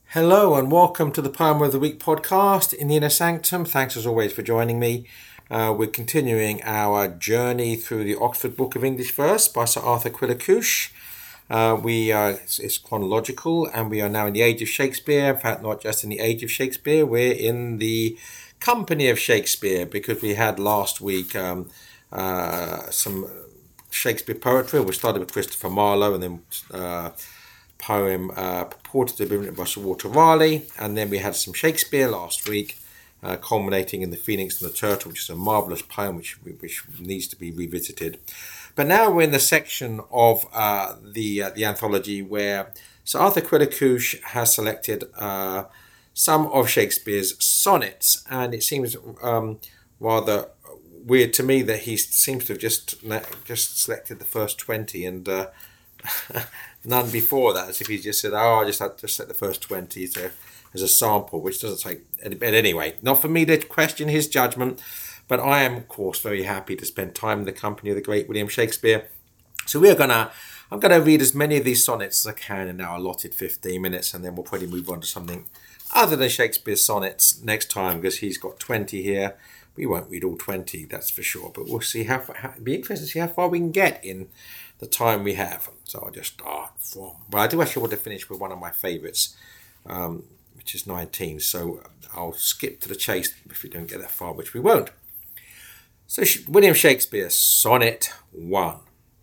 Hello and welcome to the Poem of the Week podcast in the Inner Sanctum. Thanks as always for joining me. We're continuing our journey through the Oxford Book of English Verse by Sir Arthur Quiller Couch. It's chronological and we are now in the age of Shakespeare. In fact, not just in the age of Shakespeare, we're in the company of Shakespeare because we had last week some Shakespeare poetry. We started with Christopher Marlowe and then poem purported to be written by Sir Walter Raleigh, and then we had some Shakespeare last week, culminating in The Phoenix and the Turtle, which is a marvellous poem which needs to be revisited. But now we're in the section of the anthology where Sir Arthur Quiller Couch has selected some of Shakespeare's sonnets, and it seems rather weird to me that he seems to have just selected the first 20 and none before that, as if he just said, I just set the first 20 as a sample, which doesn't take. But anyway, not for me to question his judgment, but I am, of course, very happy to spend time in the company of the great William Shakespeare. So I'm gonna read as many of these sonnets as I can in our allotted 15 minutes, and then we'll probably move on to something other than Shakespeare's sonnets next time, because he's got 20 here. We won't read all 20, that's for sure, but we'll see it'd be interesting to see how far we can get in the time we have. So I'll just start from, well, I do actually want to finish with one of my favourites, which is 19, so I'll skip to the chase if we don't get that far, which we won't. So William Shakespeare, Sonnet 1.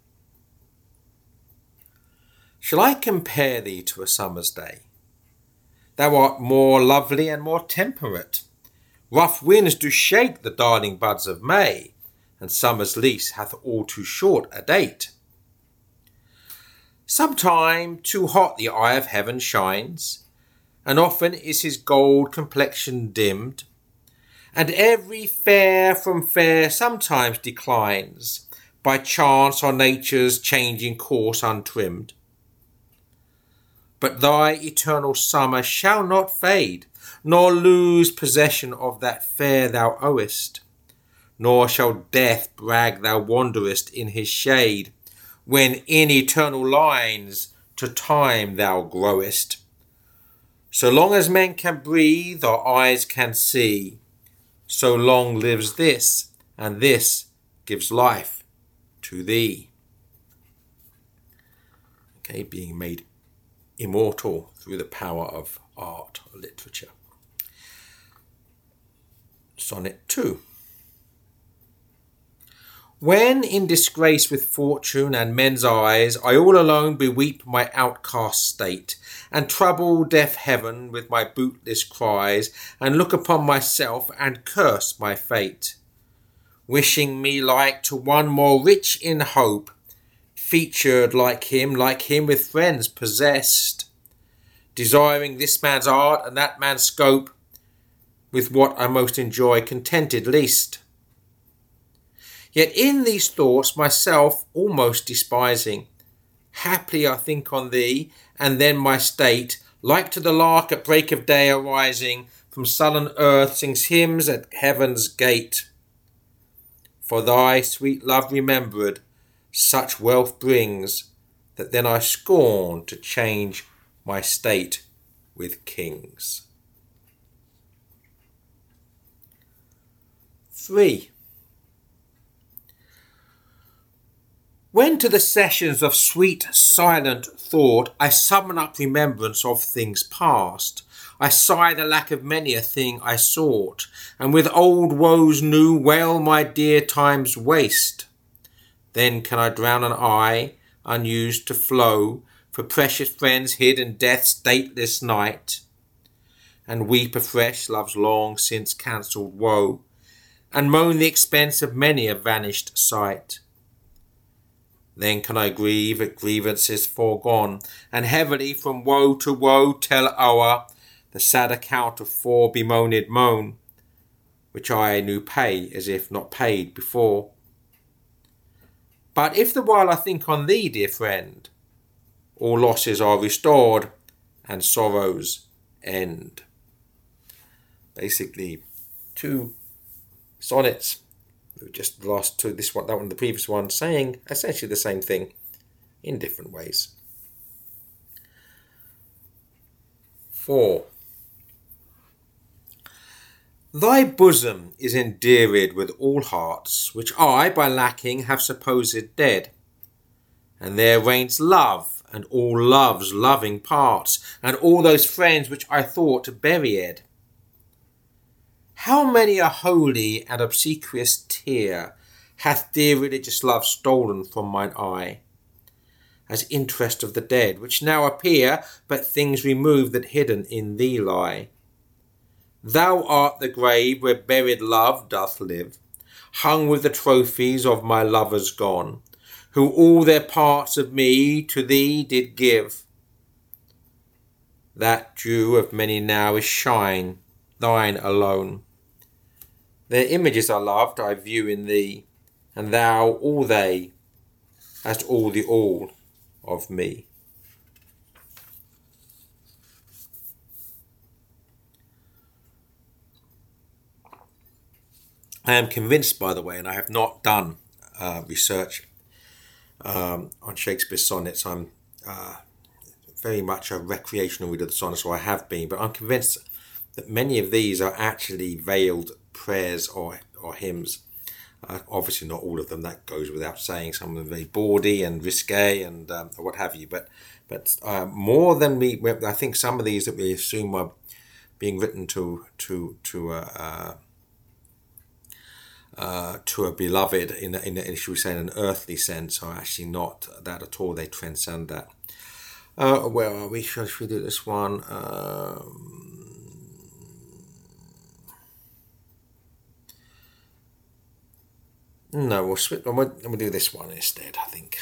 Shall I compare thee to a summer's day? Thou art more lovely and more temperate. Rough winds do shake the darling buds of May, and summer's lease hath all too short a date. Sometime too hot the eye of heaven shines, and often is his gold complexion dimmed, and every fair from fair sometimes declines, by chance or nature's changing course untrimmed. But thy eternal summer shall not fade, nor lose possession of that fair thou owest, nor shall death brag thou wanderest in his shade, when in eternal lines to time thou growest. So long as men can breathe or eyes can see, so long lives this, and this gives life to thee. Okay, being made immortal through the power of art or literature. Sonnet 2. When in disgrace with fortune and men's eyes, I all alone beweep my outcast state, and trouble deaf heaven with my bootless cries, and look upon myself and curse my fate, wishing me like to one more rich in hope, featured like him with friends possessed, desiring this man's art and that man's scope, with what I most enjoy contented least. Yet in these thoughts myself almost despising, haply I think on thee, and then my state, like to the lark at break of day arising, from sullen earth sings hymns at heaven's gate. For thy sweet love remembered, such wealth brings, that then I scorn to change my state with kings. 3. When to the sessions of sweet silent thought I summon up remembrance of things past, I sigh the lack of many a thing I sought, and with old woes new wail my dear time's waste. Then can I drown an eye, unused to flow, for precious friends hid in death's dateless night, and weep afresh love's long since cancelled woe, and moan the expense of many a vanished sight. Then can I grieve at grievances foregone, and heavily from woe to woe tell o'er the sad account of fore bemoaned moan, which I knew pay as if not paid before. But if the while I think on thee, dear friend, all losses are restored and sorrows end. Basically, 2 sonnets, just the last 2, this one, that one, the previous one, saying essentially the same thing in different ways. 4. Thy bosom is endeared with all hearts, which I, by lacking, have supposed dead. And there reigns love, and all love's loving parts, and all those friends which I thought buried. How many a holy and obsequious tear hath dear religious love stolen from mine eye, as interest of the dead, which now appear but things removed that hidden in thee lie. Thou art the grave where buried love doth live, hung with the trophies of my lovers gone, who all their parts of me to thee did give. That dew of many now is shine, thine alone. Their images are loved, I view in thee, and thou all they, hast all the all of me. I am convinced, by the way, and I have not done research on Shakespeare's sonnets. I'm very much a recreational reader of the sonnets, or I have been, but I'm convinced that many of these are actually veiled prayers or hymns. Obviously not all of them, that goes without saying. Some of them are very bawdy and risque and what have you, but more than I think some of these that we assume are being written to a beloved in should we say in an earthly sense are actually not that at all. They transcend that. Where are we? Should we do this one? No, we'll do this one instead, I think.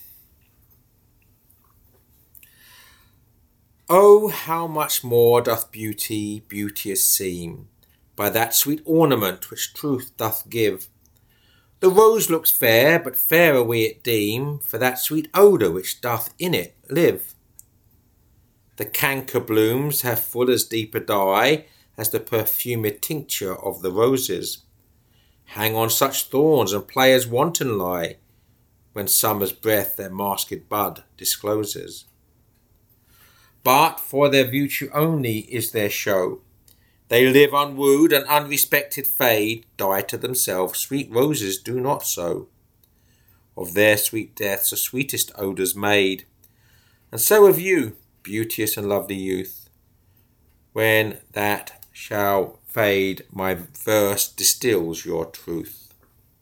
Oh, how much more doth beauty beauteous seem by that sweet ornament which truth doth give. The rose looks fair, but fairer we it deem for that sweet odour which doth in it live. The canker blooms have full as deep a dye as the perfumed tincture of the roses. Hang on such thorns and play as wanton lie, when summer's breath their masked bud discloses. But for their virtue only is their show. They live unwooed and unrespected fade, die to themselves, sweet roses do not so. Of their sweet deaths are sweetest odours made, and so of you, beauteous and lovely youth. When that shall fade, my verse distills your truth.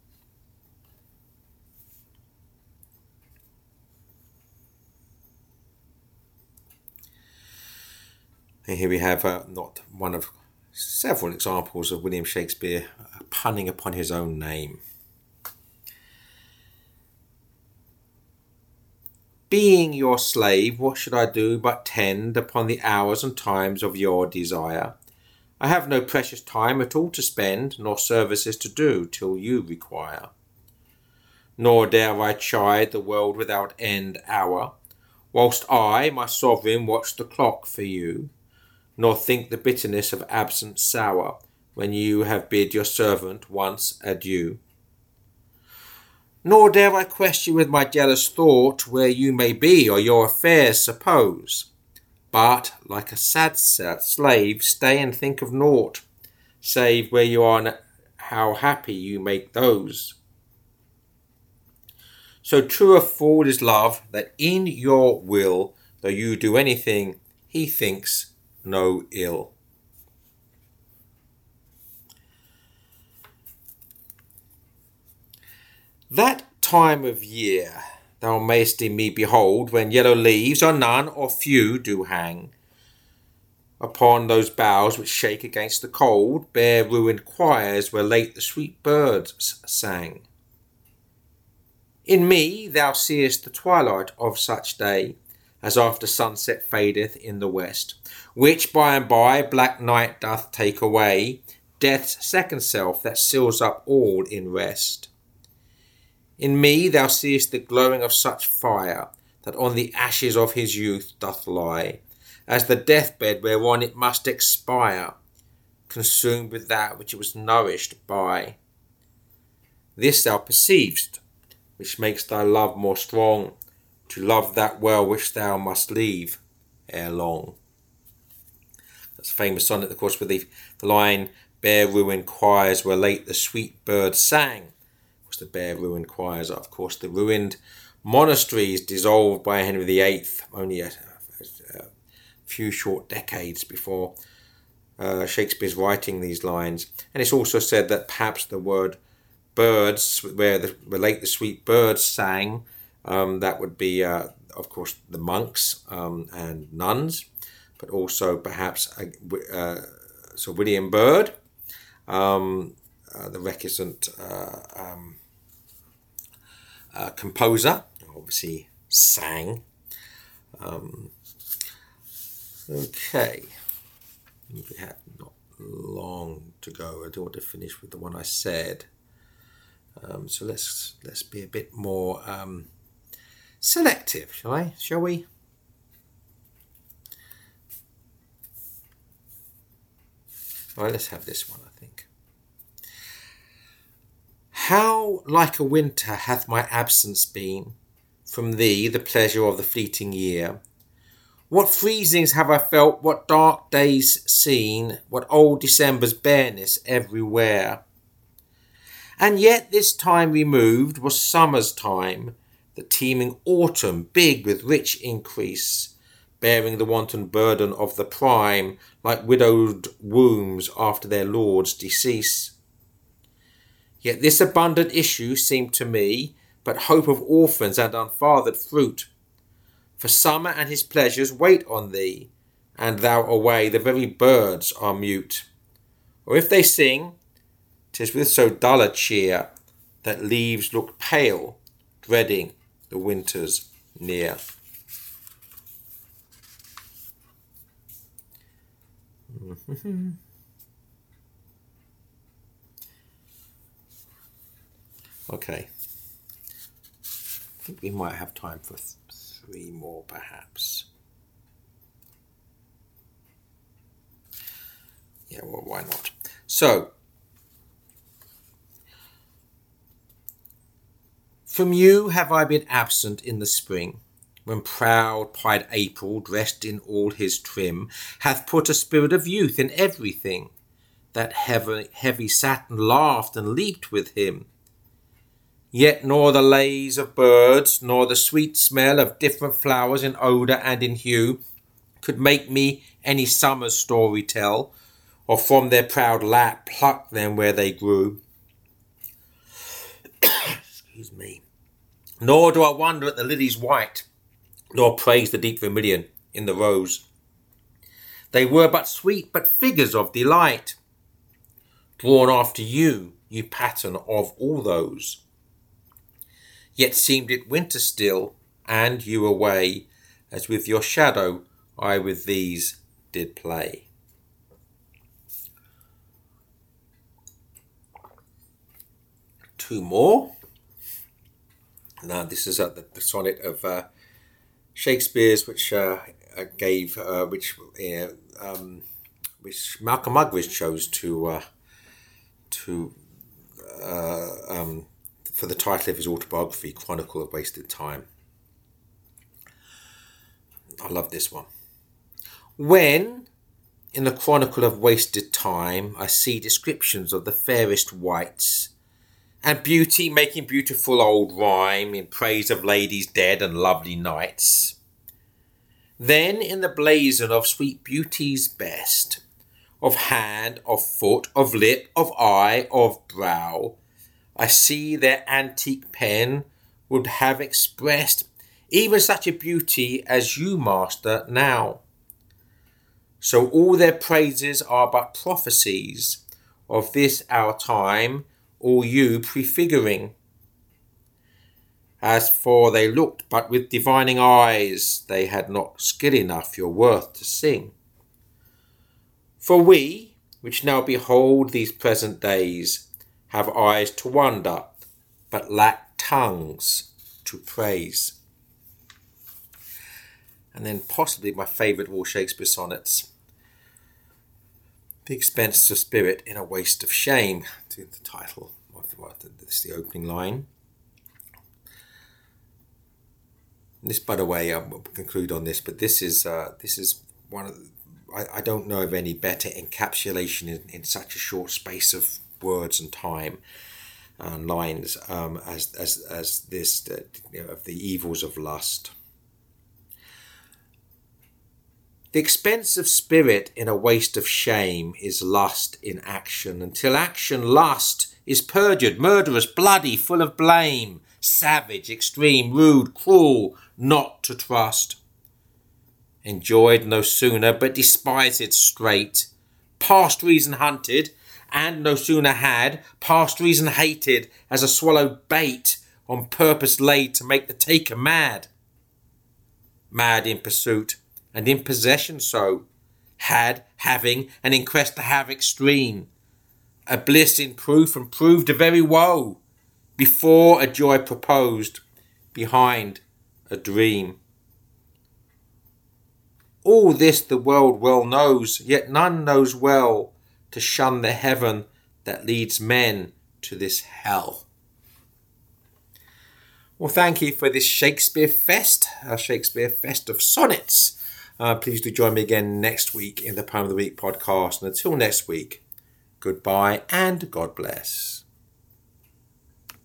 And here we have not one of several examples of William Shakespeare punning upon his own name. Being your slave, what should I do but tend upon the hours and times of your desire? I have no precious time at all to spend, nor services to do till you require. Nor dare I chide the world without end hour, whilst I, my sovereign, watch the clock for you, nor think the bitterness of absence sour, when you have bid your servant once adieu. Nor dare I question with my jealous thought where you may be or your affairs suppose, but, like a sad slave, stay and think of naught, save where you are and how happy you make those. So true a fool is love, that in your will, though you do anything, he thinks no ill. That time of year thou mayst in me behold, when yellow leaves, or none, or few, do hang upon those boughs which shake against the cold, bare ruined choirs where late the sweet birds sang. In me thou seest the twilight of such day, as after sunset fadeth in the west, which by and by black night doth take away, death's second self that seals up all in rest. In me thou seest the glowing of such fire, that on the ashes of his youth doth lie, as the deathbed whereon it must expire, consumed with that which it was nourished by. This thou perceivest, which makes thy love more strong, to love that well which thou must leave ere long. famous sonnet, of course, with the line, "Bare ruined choirs where late the sweet birds sang." Of course, the bare ruined choirs are, of course, the ruined monasteries dissolved by Henry VIII only a few short decades before Shakespeare's writing these lines. And it's also said that perhaps the word birds, where late the sweet birds sang, that would be, of course, the monks and nuns, but also perhaps Sir William Byrd, the reticent composer, obviously sang. Okay, we have not long to go. I do want to finish with the one I said. So let's be a bit more selective, shall we? All right, let's have this one, I think. How like a winter hath my absence been from thee, the pleasure of the fleeting year. What freezings have I felt, what dark days seen, what old December's bareness everywhere. And yet this time removed was summer's time, the teeming autumn, big with rich increase, bearing the wanton burden of the prime, like widowed wombs after their lord's decease. Yet this abundant issue seemed to me but hope of orphans and unfathered fruit. For summer and his pleasures wait on thee, and thou away the very birds are mute. Or if they sing, 'tis with so dull a cheer that leaves look pale, dreading the winter's near. Okay. I think we might have time for 3 more, perhaps. Yeah, well, why not? So, from you have I been absent in the spring, when proud pied April, dressed in all his trim, hath put a spirit of youth in everything. That heavy Saturn laughed and leaped with him. Yet nor the lays of birds, nor the sweet smell of different flowers in odour and in hue, could make me any summer's story tell, or from their proud lap pluck them where they grew. Excuse me. Nor do I wonder at the lily's white, nor praise the deep vermilion in the rose. They were but sweet, but figures of delight, drawn after you, you pattern of all those. Yet seemed it winter still, and you away, as with your shadow I with these did play. Two more. Now this is the sonnet of Shakespeare's, which Malcolm Muggeridge chose for the title of his autobiography, Chronicle of Wasted Time. I love this one. When, in the Chronicle of Wasted Time, I see descriptions of the fairest wights, and beauty making beautiful old rhyme in praise of ladies dead and lovely knights, then in the blazon of sweet beauty's best, of hand, of foot, of lip, of eye, of brow, I see their antique pen would have expressed even such a beauty as you master now. So all their praises are but prophecies of this our time, all you prefiguring. As for they looked but with divining eyes, they had not skill enough your worth to sing. For we, which now behold these present days, have eyes to wonder, but lack tongues to praise. And then possibly my favourite of all Shakespeare sonnets, The Expense of Spirit in a Waste of Shame, to the title. This is the opening line. This, by the way, I will conclude on this, but this is one of I don't know of any better encapsulation in such a short space of words and time and lines as this, of the evils of lust. The expense of spirit in a waste of shame is lust in action, until action lust is perjured, murderous, bloody, full of blame, savage, extreme, rude, cruel, not to trust. Enjoyed no sooner, but despised straight, past reason hunted, and no sooner had, past reason hated, as a swallow bait on purpose laid to make the taker mad. Mad in pursuit, and in possession so, had, having, and in quest to have extreme, a bliss in proof and proved a very woe, before a joy proposed, behind a dream. All this the world well knows, yet none knows well to shun the heaven that leads men to this hell. Well, thank you for this Shakespeare Fest, a Shakespeare Fest of Sonnets. Please do join me again next week in the Poem of the Week podcast. And until next week, goodbye and God bless.